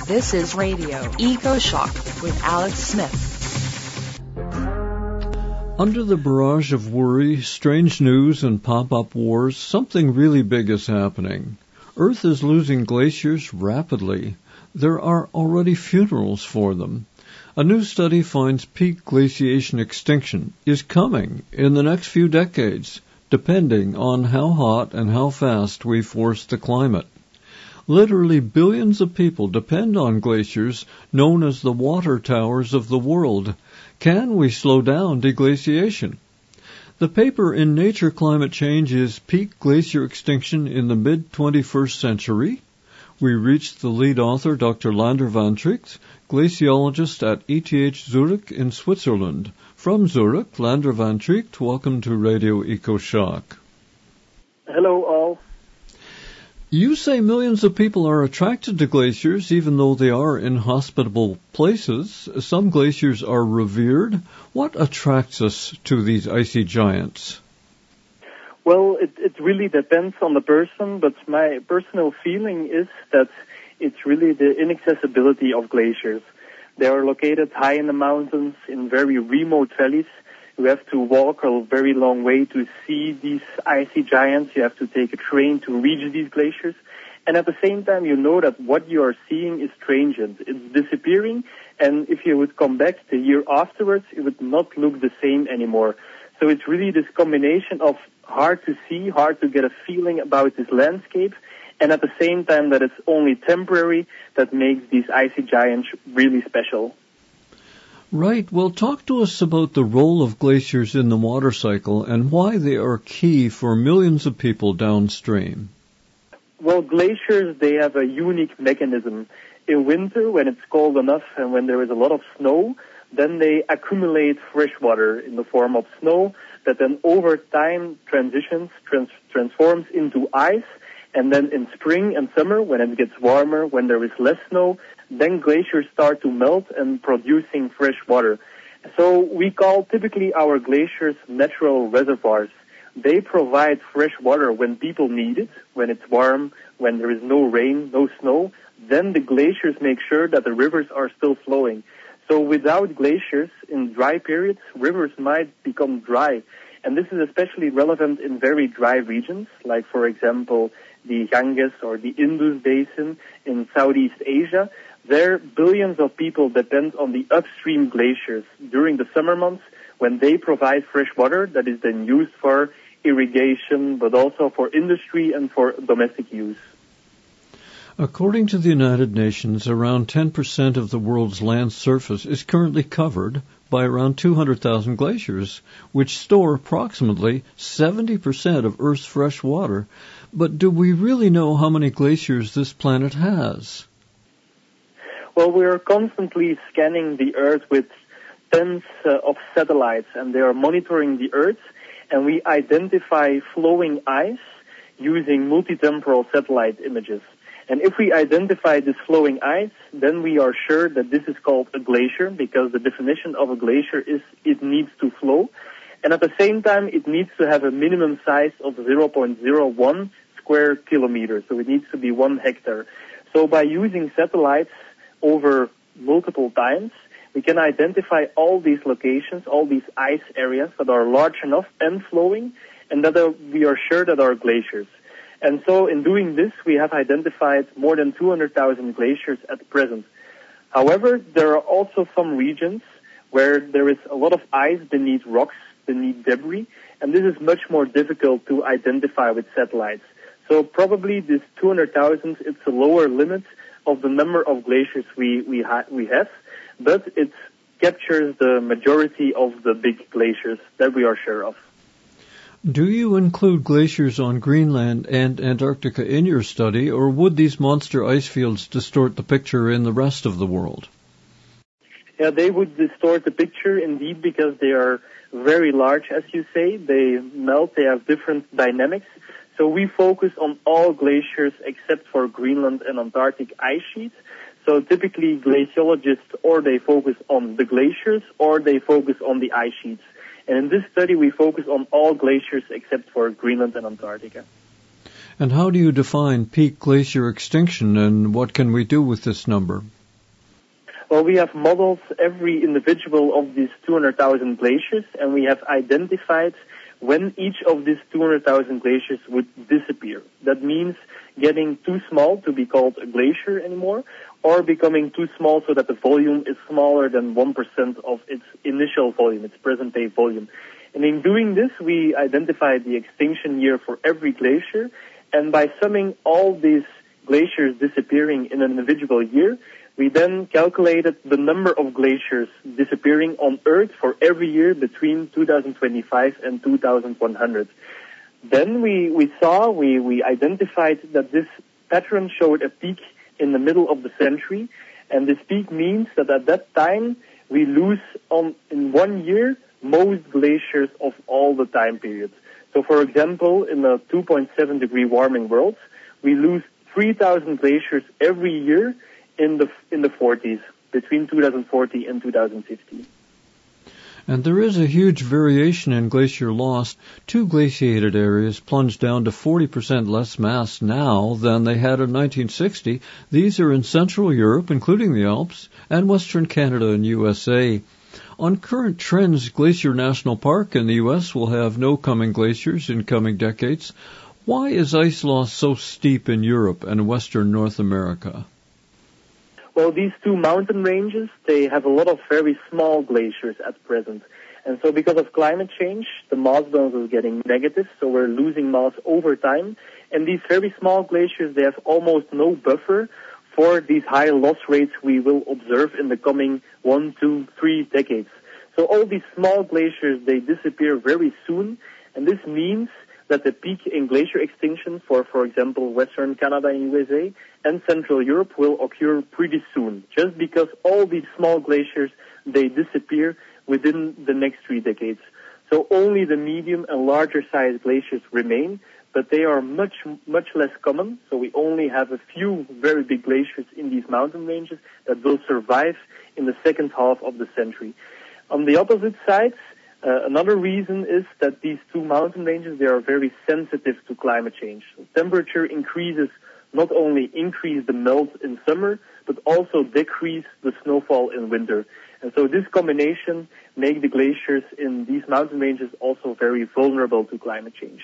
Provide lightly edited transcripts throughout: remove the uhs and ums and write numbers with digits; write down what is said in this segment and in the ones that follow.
This is Radio EcoShock with Alex Smith. Under the barrage of worry, strange news, and pop-up wars, something really big is happening. Earth is losing glaciers rapidly. There are already funerals for them. A new study finds peak glaciation extinction is coming in the next few decades, depending on how hot and how fast we force the climate. Literally billions of people depend on glaciers known as the water towers of the world. Can we slow down deglaciation? The paper in Nature Climate Change is Peak Glacier Extinction in the Mid-21st Century. We reached the lead author, Dr. Lander van Tricht, glaciologist at ETH Zurich in Switzerland. From Zurich, Lander van Tricht, welcome to Radio EcoShock. Hello all. You say millions of people are attracted to glaciers, even though they are inhospitable places. Some glaciers are revered. What attracts us to these icy giants? Well, it really depends on the person, but my personal feeling is that it's really the inaccessibility of glaciers. They are located high in the mountains, in very remote valleys. You have to walk a very long way to see these icy giants. You have to take a train to reach these glaciers. And at the same time, you know that what you are seeing is transient. It's disappearing. And if you would come back the year afterwards, it would not look the same anymore. So it's really this combination of hard to see, hard to get a feeling about this landscape, and at the same time that it's only temporary that makes these icy giants really special. Right. Well, talk to us about the role of glaciers in the water cycle and why they are key for millions of people downstream. Well, glaciers, they have a unique mechanism. In winter, when it's cold enough and when there is a lot of snow, then they accumulate fresh water in the form of snow that then over time transforms into ice. And then in spring and summer, when it gets warmer, when there is less snow, then glaciers start to melt and producing fresh water. So we call typically our glaciers natural reservoirs. They provide fresh water when people need it, when it's warm, when there is no rain, no snow. Then the glaciers make sure that the rivers are still flowing. So without glaciers, in dry periods, rivers might become dry. And this is especially relevant in very dry regions, like, for example, the Ganges or the Indus Basin in Southeast Asia. There, billions of people depend on the upstream glaciers during the summer months when they provide fresh water that is then used for irrigation, but also for industry and for domestic use. According to the United Nations, around 10% of the world's land surface is currently covered by around 200,000 glaciers, which store approximately 70% of Earth's fresh water. But do we really know how many glaciers this planet has? Well, we are constantly scanning the Earth with tens of satellites, and they are monitoring the Earth, and we identify flowing ice using multitemporal satellite images. And if we identify this flowing ice, then we are sure that this is called a glacier, because the definition of a glacier is it needs to flow. And at the same time, it needs to have a minimum size of 0.01 square kilometers. So it needs to be 1 hectare. So by using satellites over multiple times, we can identify all these locations, all these ice areas that are large enough and flowing, and that we are sure that are glaciers. And so in doing this, we have identified more than 200,000 glaciers at present. However, there are also some regions where there is a lot of ice beneath rocks, beneath debris, and this is much more difficult to identify with satellites. So probably this 200,000, it's a lower limit of the number of glaciers we have, but it captures the majority of the big glaciers that we are sure of. Do you include glaciers on Greenland and Antarctica in your study, or would these monster ice fields distort the picture in the rest of the world? Yeah, they would distort the picture indeed, because they are very large, as you say. They melt, they have different dynamics. So we focus on all glaciers except for Greenland and Antarctic ice sheets. So typically glaciologists, or they focus on the glaciers, or they focus on the ice sheets. And in this study, we focus on all glaciers except for Greenland and Antarctica. And how do you define peak glacier extinction, and what can we do with this number? Well, we have modeled every individual of these 200,000 glaciers, and we have identified when each of these 200,000 glaciers would disappear. That means getting too small to be called a glacier anymore, or becoming too small so that the volume is smaller than 1% of its initial volume, its present-day volume. And in doing this, we identified the extinction year for every glacier, and by summing all these glaciers disappearing in an individual year, we then calculated the number of glaciers disappearing on Earth for every year between 2025 and 2100. Then we identified that this pattern showed a peak in the middle of the century, and this peak means that at that time we lose in 1 year most glaciers of all the time periods. So, for example, in a 2.7 degree warming world, we lose 3,000 glaciers every year in the 40s, between 2040 and 2050. And there is a huge variation in glacier loss. 2 glaciated areas plunged down to 40% less mass now than they had in 1960. These are in Central Europe, including the Alps, and Western Canada and USA. On current trends, Glacier National Park in the U.S. will have no coming glaciers in coming decades. Why is ice loss so steep in Europe and Western North America? Well, these two mountain ranges, they have a lot of very small glaciers at present. And so because of climate change, the mass balance is getting negative, so we're losing mass over time. And these very small glaciers, they have almost no buffer for these high loss rates we will observe in the coming 1, 2, 3 decades. So all these small glaciers, they disappear very soon, and this means that the peak in glacier extinction for example, Western Canada and USA and Central Europe will occur pretty soon, just because all these small glaciers, they disappear within the next 3 decades. So only the medium and larger sized glaciers remain, but they are much, much less common. So we only have a few very big glaciers in these mountain ranges that will survive in the second half of the century. On the opposite side, another reason is that these two mountain ranges, they are very sensitive to climate change. Temperature increases not only increase the melt in summer, but also decrease the snowfall in winter. And so this combination makes the glaciers in these mountain ranges also very vulnerable to climate change.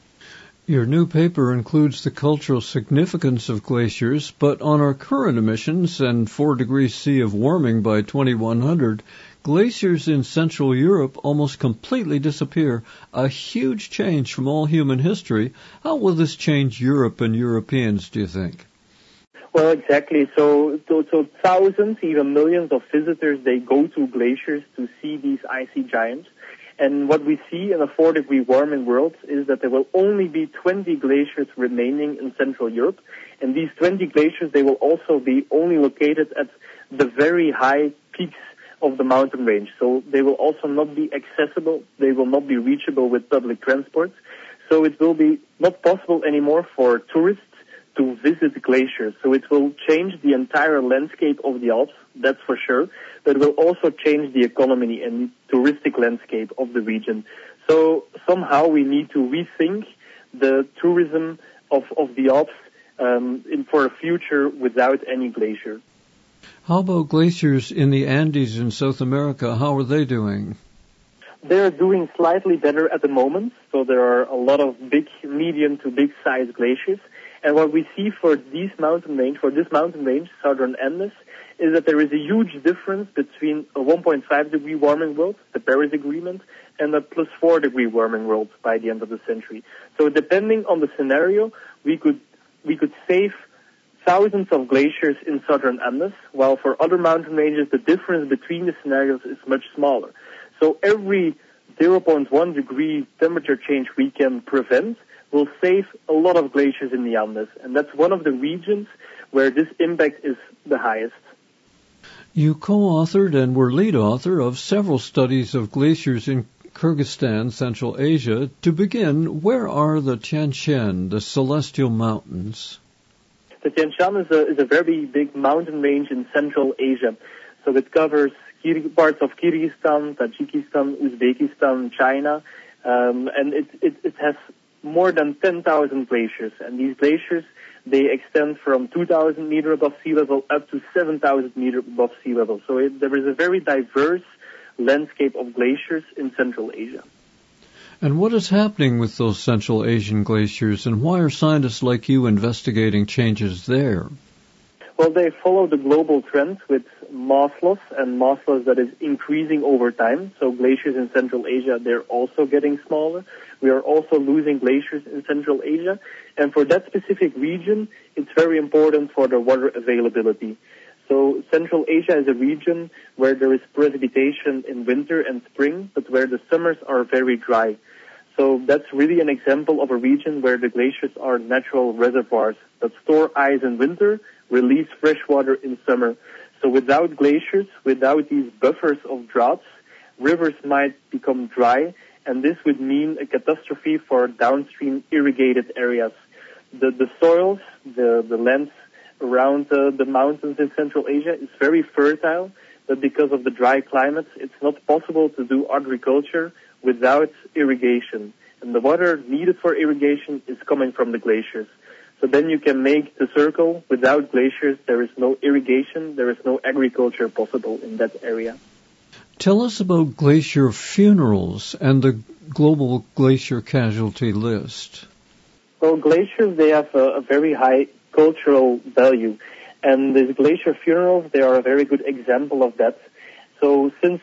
Your new paper includes the cultural significance of glaciers, but on our current emissions and 4 degrees C of warming by 2100, glaciers in Central Europe almost completely disappear, a huge change from all human history. How will this change Europe and Europeans, do you think? Well, exactly. So thousands, even millions of visitors, they go to glaciers to see these icy giants. And what we see in a 4-degree warming world is that there will only be 20 glaciers remaining in Central Europe. And these 20 glaciers, they will also be only located at the very high peaks of the mountain range. So they will also not be accessible. They will not be reachable with public transport. So it will be not possible anymore for tourists to visit glaciers. So it will change the entire landscape of the Alps, that's for sure, but it will also change the economy and touristic landscape of the region. So somehow we need to rethink the tourism of the Alps for a future without any glacier. How about glaciers in the Andes in South America? How are they doing? They're doing slightly better at the moment. So there are a lot of big, medium to big size glaciers. And what we see for this mountain range, Southern Andes, is that there is a huge difference between a 1.5 degree warming world, the Paris Agreement, and a plus 4 degree warming world by the end of the century. So depending on the scenario, we could save thousands of glaciers in Southern Andes, while for other mountain ranges, the difference between the scenarios is much smaller. So every 0.1 degree temperature change we can prevent will save a lot of glaciers in the Andes. And that's one of the regions where this impact is the highest. You co-authored and were lead author of several studies of glaciers in Kyrgyzstan, Central Asia. To begin, where are the Tian Shan, the Celestial Mountains? The Tian Shan is a very big mountain range in Central Asia. So it covers parts of Kyrgyzstan, Tajikistan, Uzbekistan, China, and it has more than 10,000 glaciers. And these glaciers, they extend from 2,000 meters above sea level up to 7,000 meters above sea level. So there is a very diverse landscape of glaciers in Central Asia. And what is happening with those Central Asian glaciers, and why are scientists like you investigating changes there? Well, they follow the global trend with mass loss, and mass loss that is increasing over time. So glaciers in Central Asia, they're also getting smaller. We are also losing glaciers in Central Asia. And for that specific region, it's very important for the water availability. So Central Asia is a region where there is precipitation in winter and spring, but where the summers are very dry. So that's really an example of a region where the glaciers are natural reservoirs that store ice in winter, release fresh water in summer. So without glaciers, without these buffers of droughts, rivers might become dry, and this would mean a catastrophe for downstream irrigated areas. The soils, the lands around the mountains in Central Asia is very fertile, but because of the dry climates, it's not possible to do agriculture without irrigation. And the water needed for irrigation is coming from the glaciers. So then you can make the circle. Without glaciers, there is no irrigation, there is no agriculture possible in that area. Tell us about glacier funerals and the global glacier casualty list. Well, glaciers, they have a very high cultural value. And these glacier funerals, they are a very good example of that. So since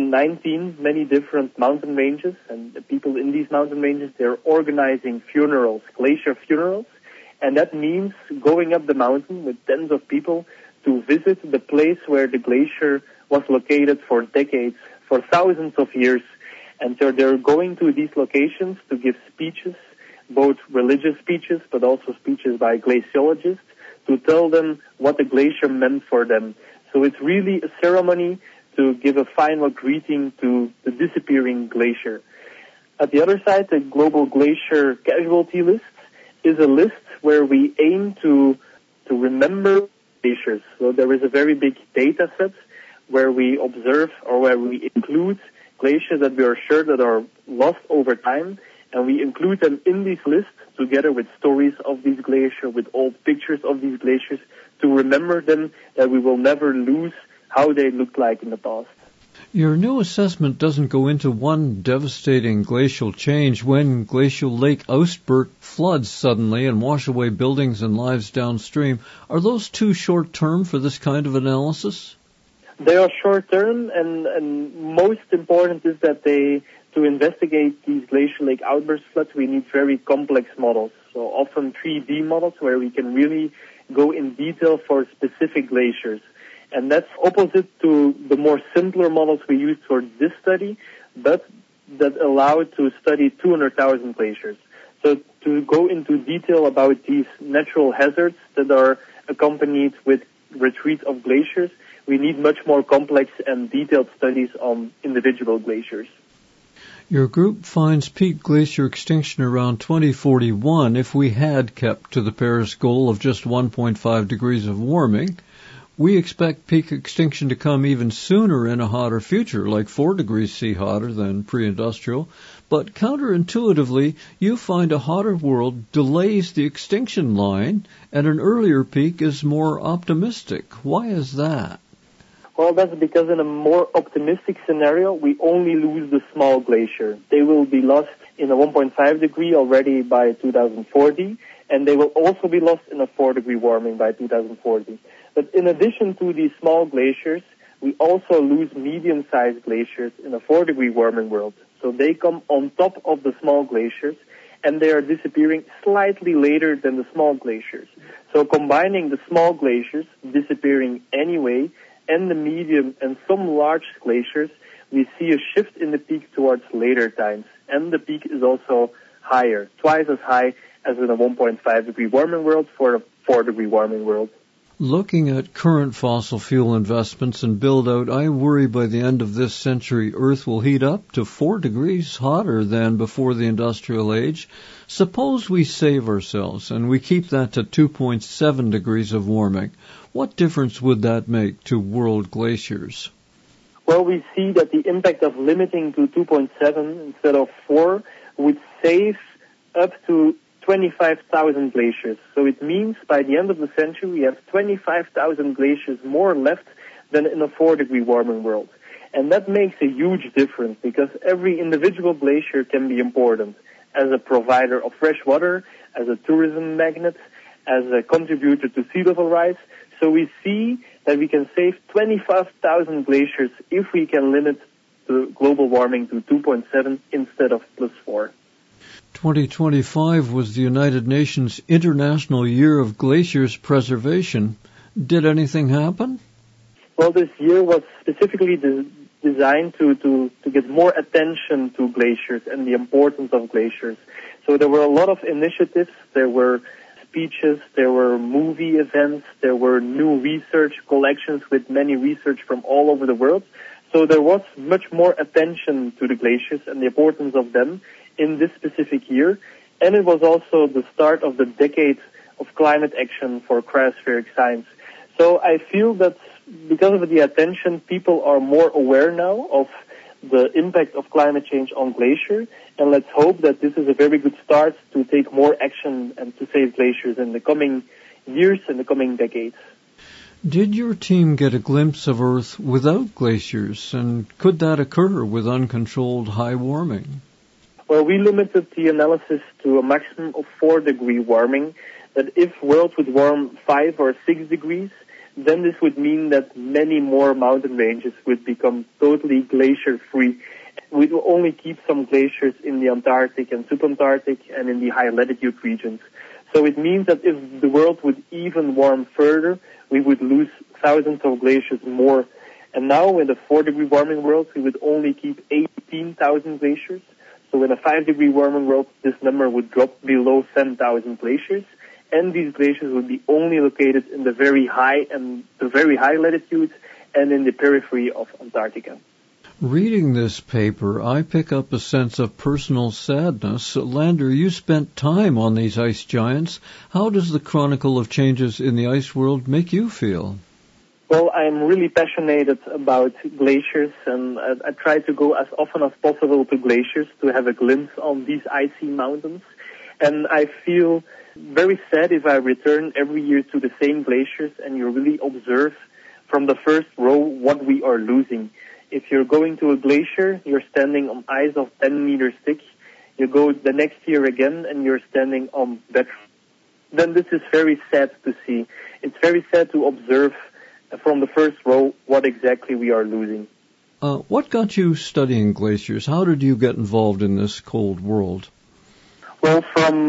2019, many different mountain ranges and the people in these mountain ranges, they're organizing funerals, glacier funerals. And that means going up the mountain with tens of people to visit the place where the glacier was located for decades, for thousands of years. And so they're going to these locations to give speeches, both religious speeches, but also speeches by glaciologists, to tell them what the glacier meant for them. So it's really a ceremony to give a final greeting to the disappearing glacier. At the other side, the Global Glacier Casualty List is a list where we aim to remember glaciers. So there is a very big data set where we observe or where we include glaciers that we are sure that are lost over time, and we include them in this list together with stories of these glaciers, with old pictures of these glaciers, to remember them, that we will never lose how they looked like in the past. Your new assessment doesn't go into one devastating glacial change when Glacial Lake Oustburg floods suddenly and wash away buildings and lives downstream. Are those too short-term for this kind of analysis? They are short-term, and most important is that to investigate these glacial lake outburst floods, we need very complex models. So often 3D models where we can really go in detail for specific glaciers. And that's opposite to the more simpler models we used for this study, but that allow to study 200,000 glaciers. So to go into detail about these natural hazards that are accompanied with retreat of glaciers, we need much more complex and detailed studies on individual glaciers. Your group finds peak glacier extinction around 2041 if we had kept to the Paris goal of just 1.5 degrees of warming. We expect peak extinction to come even sooner in a hotter future, like 4 degrees C hotter than pre-industrial. But counterintuitively, you find a hotter world delays the extinction line, and an earlier peak is more optimistic. Why is that? Well, that's because in a more optimistic scenario, we only lose the small glacier. They will be lost in a 1.5 degree already by 2040, and they will also be lost in a 4 degree warming by 2040. But in addition to these small glaciers, we also lose medium-sized glaciers in a 4 degree warming world. So they come on top of the small glaciers, and they are disappearing slightly later than the small glaciers. So combining the small glaciers disappearing anyway and the medium and some large glaciers, we see a shift in the peak towards later times. And the peak is also higher, twice as high as in a 1.5 degree warming world for a 4 degree warming world. Looking at current fossil fuel investments and build-out, I worry by the end of this century Earth will heat up to 4 degrees hotter than before the industrial age. Suppose we save ourselves and we keep that to 2.7 degrees of warming. What difference would that make to world glaciers? Well, we see that the impact of limiting to 2.7 instead of 4 would save up to 25,000 glaciers. So it means by the end of the century, we have 25,000 glaciers more left than in a 4-degree warming world. And that makes a huge difference because every individual glacier can be important as a provider of fresh water, as a tourism magnet, as a contributor to sea level rise. So we see that we can save 25,000 glaciers if we can limit the global warming to 2.7 instead of +4. 2025 was the United Nations International Year of Glaciers Preservation. Did anything happen? Well, this year was specifically designed to get more attention to glaciers and the importance of glaciers. So there were a lot of initiatives. There were speeches, there were movie events, there were new research collections with many research from all over the world. So there was much more attention to the glaciers and the importance of them in this specific year. And it was also the start of the decade of climate action for cryospheric science. So I feel that because of the attention, people are more aware now of the impact of climate change on glaciers. And let's hope that this is a very good start to take more action and to save glaciers in the coming years and the coming decades. Did your team get a glimpse of Earth without glaciers, and could that occur with uncontrolled high warming? Well, we limited the analysis to a maximum of 4-degree warming, that if world would warm 5 or 6 degrees, then this would mean that many more mountain ranges would become totally glacier-free. We will only keep some glaciers in the Antarctic and subantarctic and in the high latitude regions. So it means that if the world would even warm further, we would lose thousands of glaciers more. And now in the 4-degree warming world, we would only keep 18,000 glaciers. So in a 5-degree warming world, this number would drop below 10,000 glaciers. And these glaciers would be only located in the very high latitudes and in the periphery of Antarctica. Reading this paper, I pick up a sense of personal sadness. Lander, you spent time on these ice giants. How does the chronicle of changes in the ice world make you feel? Well, I'm really passionate about glaciers, and I try to go as often as possible to glaciers to have a glimpse on these icy mountains. And I feel very sad if I return every year to the same glaciers and you really observe from the first row what we are losing. If you're going to a glacier, you're standing on ice of 10 meters thick. You go the next year again and you're standing on bedrock. Then this is very sad to see. It's very sad to observe from the first row what exactly we are losing. What got you studying glaciers? How did you get involved in this cold world? Well,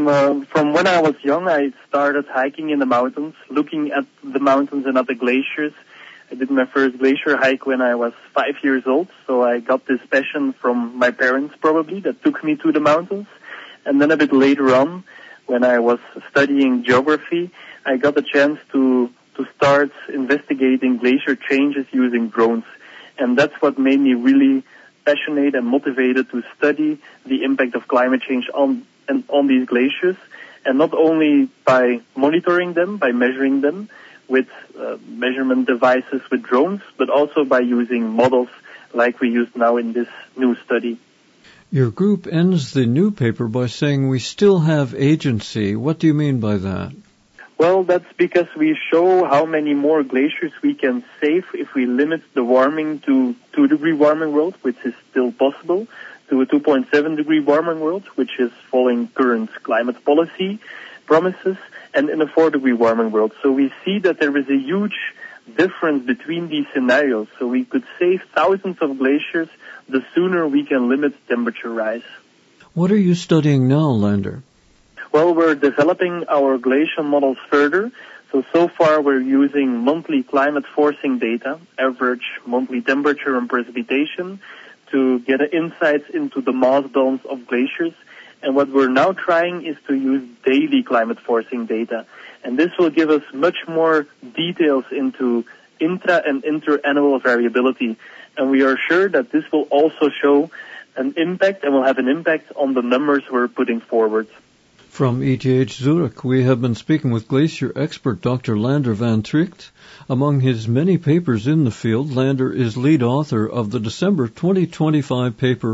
from when I was young, I started hiking in the mountains, looking at the mountains and at the glaciers. I did my first glacier hike when I was 5 years old, so I got this passion from my parents probably that took me to the mountains. And then a bit later on, when I was studying geography, I got a chance to start investigating glacier changes using drones. And that's what made me really passionate and motivated to study the impact of climate change on these glaciers, and not only by monitoring them, by measuring them with measurement devices with drones, but also by using models like we use now in this new study. Your group ends the new paper by saying we still have agency. What do you mean by that? Well, that's because we show how many more glaciers we can save if we limit the warming to 2-degree warming world, which is still possible, to a 2.7 degree warming world, which is following current climate policy promises, and in a 4-degree warming world. So we see that there is a huge difference between these scenarios. So we could save thousands of glaciers the sooner we can limit temperature rise. What are you studying now, Lander? Well, we're developing our glacial models further. So far we're using monthly climate forcing data, average monthly temperature and precipitation, to get insights into the mass balance of glaciers. And what we're now trying is to use daily climate forcing data. And this will give us much more details into intra- and inter-annual variability. And we are sure that this will also show an impact and will have an impact on the numbers we're putting forward. From ETH Zurich, we have been speaking with glacier expert Dr. Lander van Tricht. Among his many papers in the field, Lander is lead author of the December 2025 paper,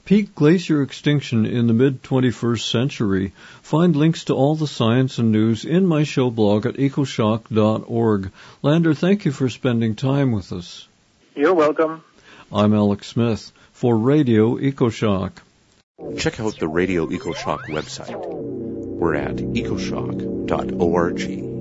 Peak glacier extinction in the mid-21st century. Find links to all the science and news in my show blog at ecoshock.org. Lander, thank you for spending time with us. You're welcome. I'm Alex Smith for Radio EcoShock. Check out the Radio EcoShock website. We're at ecoshock.org.